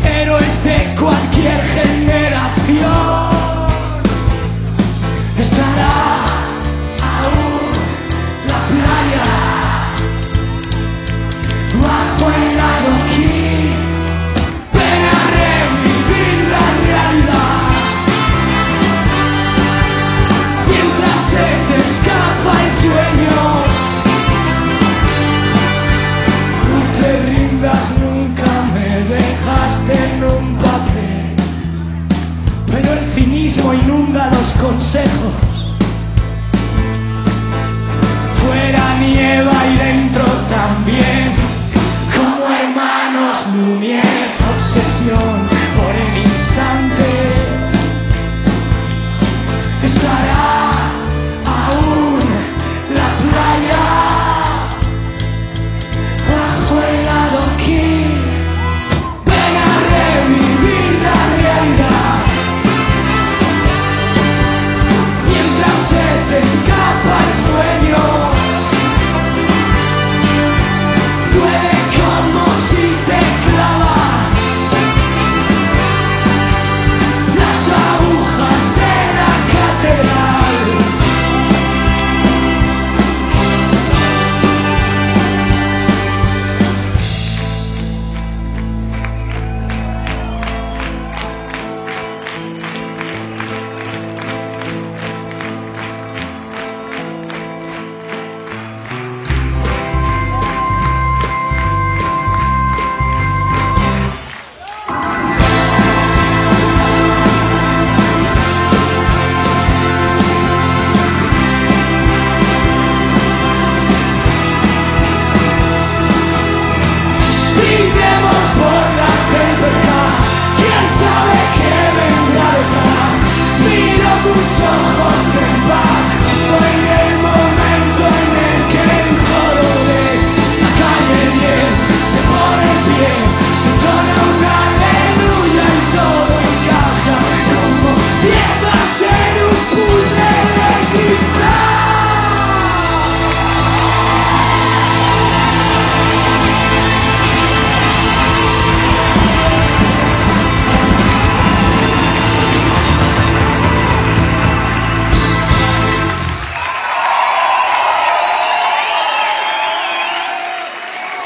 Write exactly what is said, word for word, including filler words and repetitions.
héroes de cualquier generación. Estará aún la playa bajo el adoquín. Ven a revivir la realidad mientras se te escapa el sueño. No te rindas, nunca me dejaste en un papel, pero el cinismo inunda los consejos. Fuera nieva y dentro también, como hermanos Lumière.